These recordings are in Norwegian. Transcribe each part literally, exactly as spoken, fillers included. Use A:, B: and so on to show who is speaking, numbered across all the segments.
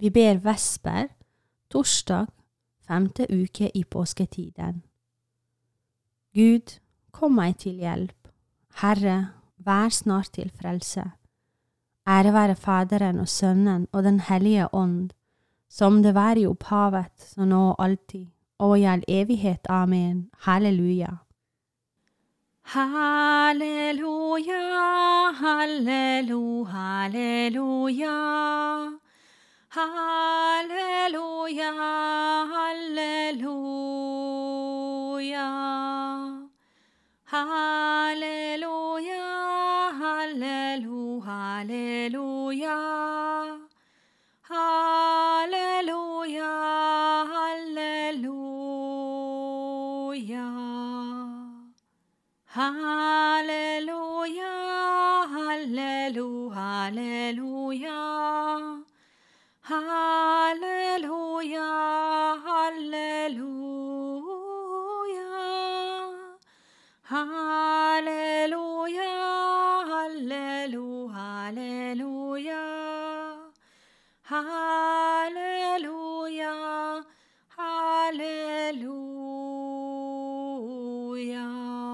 A: Vi ber vesper, torsdag, femte uke i påsketiden. Gud, kom meg til hjelp. Herre, vær snart til frelse. Ære være Faderen og Sønnen og den hellige ånd, som det var i opphavet, så nå og alltid, og i all evighet. Amen. Halleluja.
B: Halleluja, halleluja, halleluja. Halleluja, halleluja. Halleluja, halleluja, halleluja. Halleluja, halleluja. Halleluja, halleluja, halleluja. Halleluja, halleluja. Halleluja, halleluja, halleluja. Halleluja, halleluja.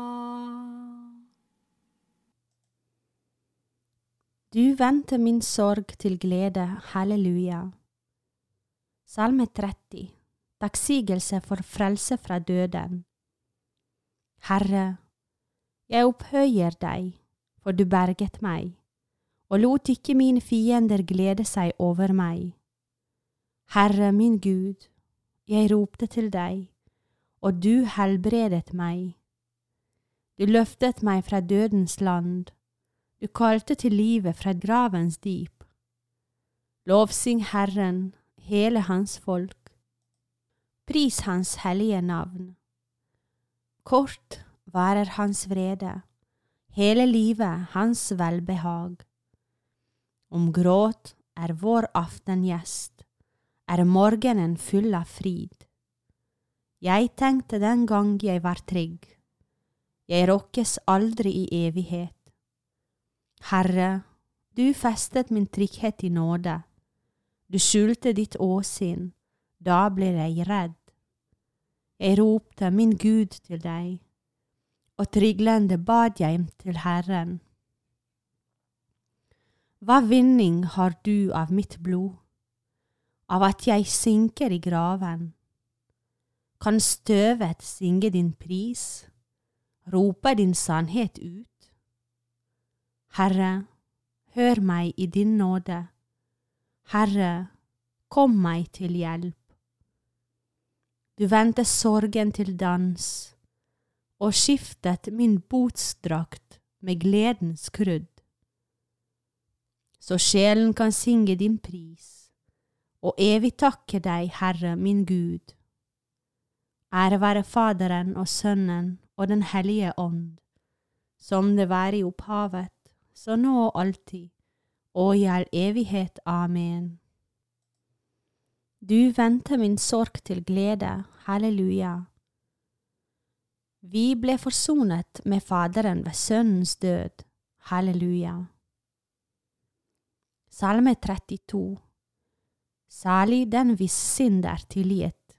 A: Du vendte min sorg til glede, halleluja. Salme tretti, takksigelse for frelse fra døden. Herre, jeg opphøyer deg, for du berget meg, og lot ikke mine fiender glede seg over meg. Herre min Gud, jeg ropte til deg, og du helbredet meg. Du løftet meg fra dødens land, du kalte til livet fra gravens dyp. Lovsyng Herren, hele hans folk. Pris hans hellige navn. Kort varer hans vrede, hele livet hans velbehag. Om gråt er vår aften gjest, er morgenen full av frid. Jeg tenkte den gang jeg var trygg, jeg rokkes aldri i evighet. Herre, du festet min trygghet i nåde. Du skjulte ditt åsyn, da ble jeg redd. Jeg ropte min Gud til deg, og tryglende bad jeg til Herren. Hva vinning har du av mitt blod, av at jeg synker i graven? Kan støvet synge din pris, rope din sannhet ut? Herre, hør meg i din nåde. Herre, kom meg til hjelp. Du vendte sorgen til dans, og skiftet min botsdrakt med gledens krudd. Så sjelen kan synge din pris, og evig takke deg, Herre min Gud. Ære være Faderen og Sønnen og den hellige ånd, som det var i opphavet, så nå og alltid, og i all evighet. Amen. Du vendte min sorg til glede, halleluja. Vi ble forsonet med Faderen ved Sønnens død, halleluja. Salme trettito. Salig den hvis synd er tilgitt.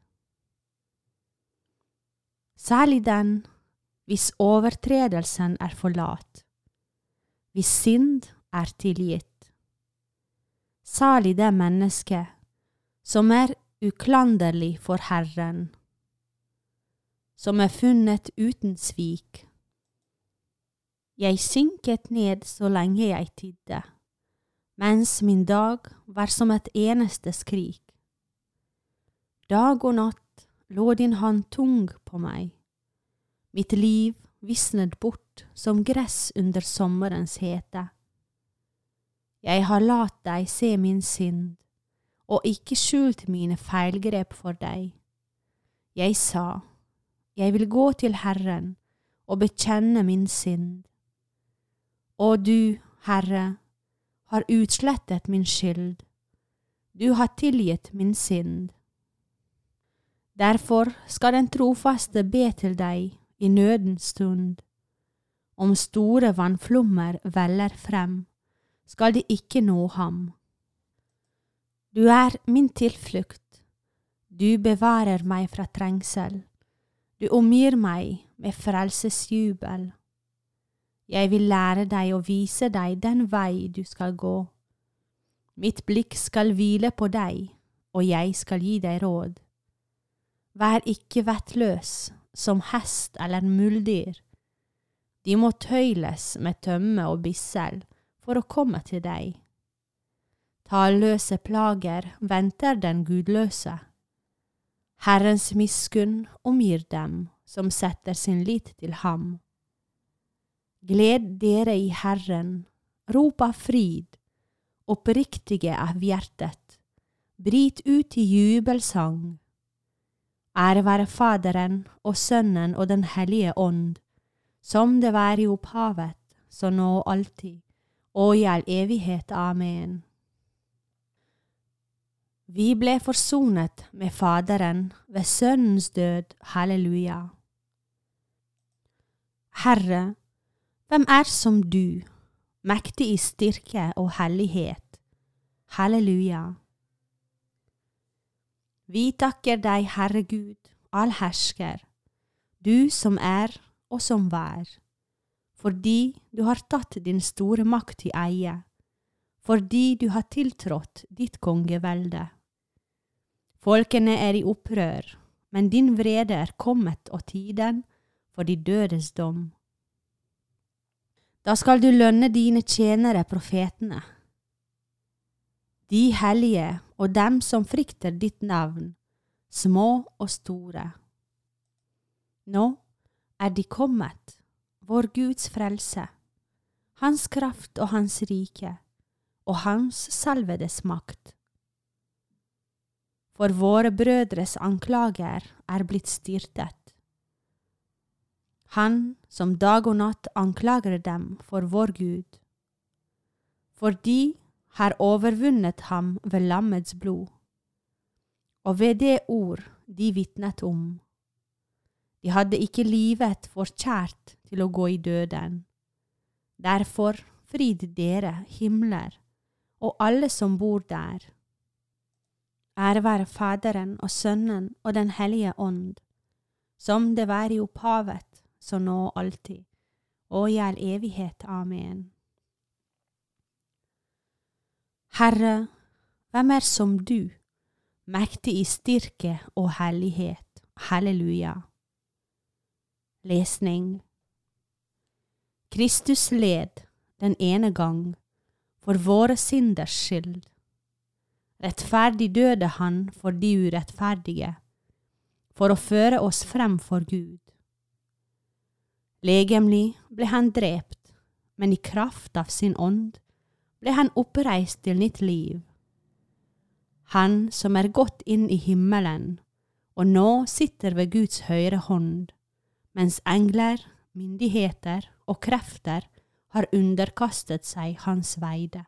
A: Salig den hvis overtredelsen er forlatt, hvis synd er tilgitt. Salig det menneske som er uklanderlig for Herren, som er funnet uten svik. Jeg synket ned så lenge jeg tidde, mens min dag var som et eneste skrik. Dag og natt lå din hånd tung på meg. Mitt liv visnet bort som gress under sommerens hete. Jeg har latt deg se min synd, og ikke skjult mine feilgrep for deg. Jeg sa, jeg vil gå til Herren og bekjenne min synd. Og du, Herre, har utslettet min skyld. Du har tilgitt min synd. Derfor skal den trofaste be til deg i nødens stund. Om store vannflommer veller frem, skal de ikke nå ham. Du er min tilflukt. Du bevarer meg fra trengsel. Du omgir meg med frelsesjubel. Jeg vil lære deg og vise deg den vei du skal gå. Mitt blikk skal hvile på deg, og jeg skal gi deg råd. Vær ikke vettløs, som hest eller muldyr. De må tøyles med tømme og bissel for å komme til deg. Talløse plager venter den gudløse. Herrens miskunn omgir dem som setter sin lit til ham. Gled dere i Herren, rop av fryd, oppriktige av hjertet, bryt ut i jubelsang. Ære være Faderen og Sønnen og den hellige ånd, som det var i opphavet, så nå og alltid, og i all evighet. Amen. Vi ble forsonet med Faderen ved Sønnens død. Halleluja. Herre, hvem er som du, mektig i styrke og hellighet? Halleluja. Vi takker deg, Herre Gud, allhersker, du som er og som var, fordi du har tatt din store makt i eie, fordi du har tiltrådt ditt kongevelde. Folkene er i opprør, men din vrede er kommet og tiden for de dødes dom. Da skal du lønne dine tjenere profetene, de hellige og dem som frykter ditt navn, små og store. Nå er de kommet, vår Guds frelse, hans kraft og hans rike, og hans salvedes makt. For våre brødres anklager er blitt styrtet. Han som dag og natt anklager dem for vår Gud. For de har overvunnet ham ved lammets blod, og ved det ord de vitnet om. De hadde ikke livet for kjært til å gå i døden. Derfor frid dere, himler, og alle som bor der. Ære være Faderen og Sønnen og den hellige ånd, som det var i opphavet, så nå og alltid, og i all evighet. Amen. Herre, hvem er som du, mektig i styrke og hellighet? Halleluja. Lesning. Kristus led den ene gang for våre synders skyld. Rettferdig døde han for de urettferdige, for å føre oss frem for Gud. Legemlig ble han drept, men i kraft av sin ånd ble han oppreist til nytt liv. Han som er gått inn i himmelen, og nå sitter ved Guds høyre hånd, mens engler, myndigheter og krefter har underkastet seg hans veide.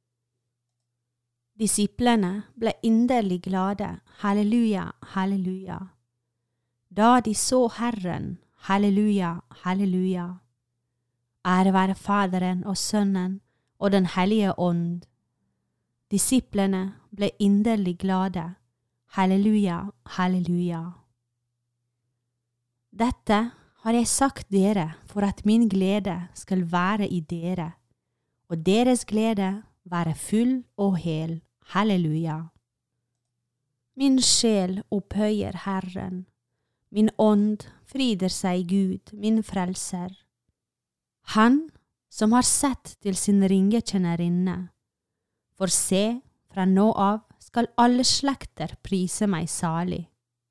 A: Disiplene ble inderlig glade, halleluja, halleluja. Da de så Herren, halleluja, halleluja. Ære være Faderen og Sønnen og den hellige ånd. Disiplene ble inderlig glade, halleluja, halleluja. Dette har jeg sagt dere for at min glede skal være i dere, og deres glede være full og hel. Halleluja. Min sjel opphøyer Herren, min ånd fryder seg Gud, min frelser. Han som har sett til sin ringetjenerinne, for se, fra nå av skal alle slekter prise meg salig.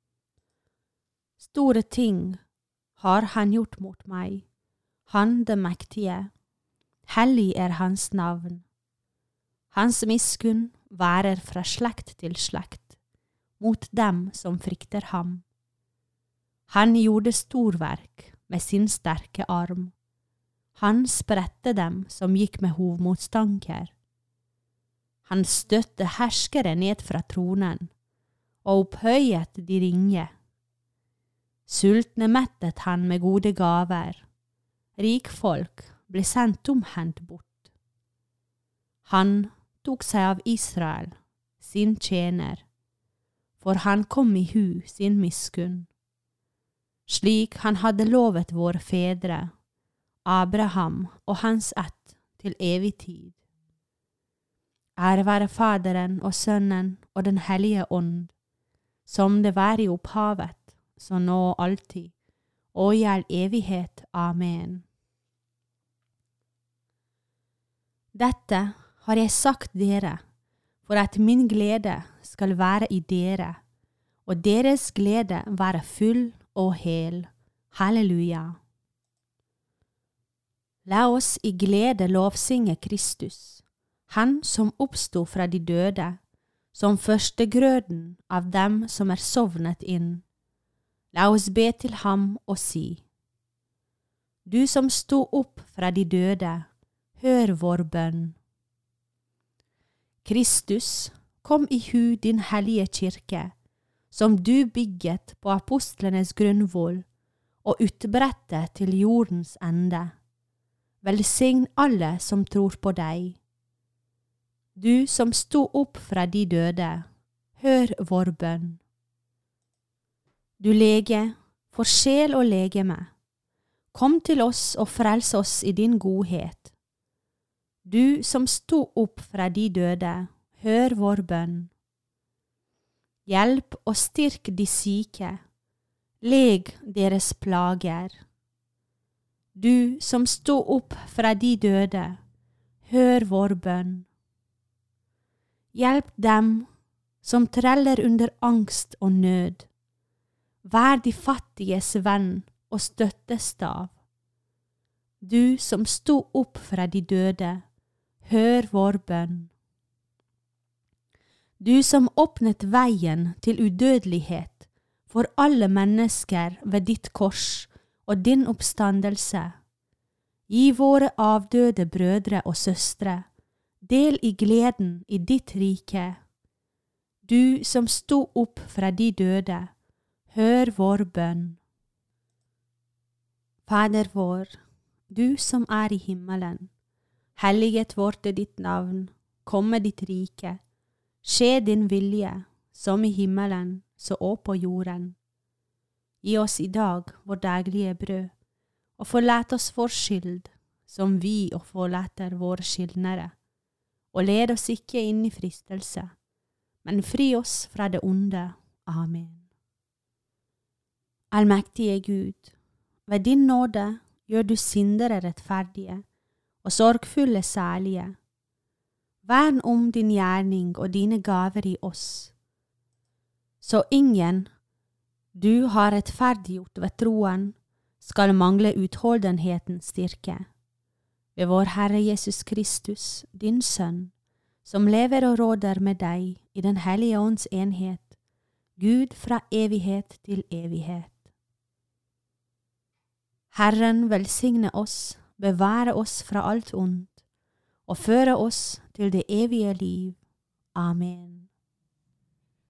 A: Store ting har han gjort mot meg, han det mektige, hellig er hans navn. Hans miskunn værer fra slekt til slekt, mot dem som frykter ham. Han gjorde storverk med sin sterke arm. Han spredte dem som gikk med hovmotstanker. Han støtte herskere ned fra tronen, og opphøyet de ringe. Sultne mettet han med gode gaver. Rikfolk ble sendt tomhendt bort. Han tok seg av Israel, sin tjener, for han kom i hu sin miskunn, slik han hadde lovet våre fedre, Abraham og hans ett til evig tid. Ære være Faderen og Sønnen og den hellige ånd, som det var i opphavet, så nå og alltid, og i all evighet. Amen. Dette har jeg sagt dere, for at min glede skal være i dere, og deres glede være full og hel. Halleluja. La oss i glede lovsynge Kristus, han som oppstod fra de døde, som førstegrøden av dem som er sovnet inn. La oss be til ham og si: Du som stod opp fra de døde, hør vår bønn. Kristus, kom i hu din hellige kirke, som du bygget på apostlenes grunnvoll og utbredte til jordens ende. Velsign alle som tror på deg. Du som sto opp fra de døde, hør vår bønn. Du lege, for sjel og legeme, kom til oss og frels oss i din godhet. Du som sto opp fra de døde, hør vår bønn. Hjelp og styrk de syke, leg deres plager. Du som sto opp fra de døde, hør vår bønn. Hjelp dem som treller under angst og nød. Vær de fattiges venn og støttestav. Du som sto opp fra de døde, hør vår bønn. Du som åpnet veien til udødelighet for alle mennesker ved ditt kors og din oppstandelse, gi våre avdøde brødre og søstre del i gleden i ditt rike. Du som sto opp fra de døde, hør vår bønn. Fader vår, du som er i himmelen, helliget vorde ditt navn, komme ditt rike, skje din vilje, som i himmelen, så og på jorden. Gi oss i dag vår daglige brød, og forlat oss vår skyld, som vi og forlater våre skyldnere. Og led oss ikke inn i fristelse, men fri oss fra det onde. Amen. Allmektige Gud, ved din nåde gjør du syndere rettferdige, og sorgfulle særlige. Vern om din gjerning og dine gaver i oss, så ingen du har rettferdiggjort ved troen, skal mangle utholdenhetens styrke. Ved vår Herre Jesus Kristus, din Sønn, som lever og råder med deg i den hellige ånds enhet, Gud fra evighet til evighet. Herren velsigne oss, bevare oss fra alt ondt, og føre oss til det evige liv. Amen.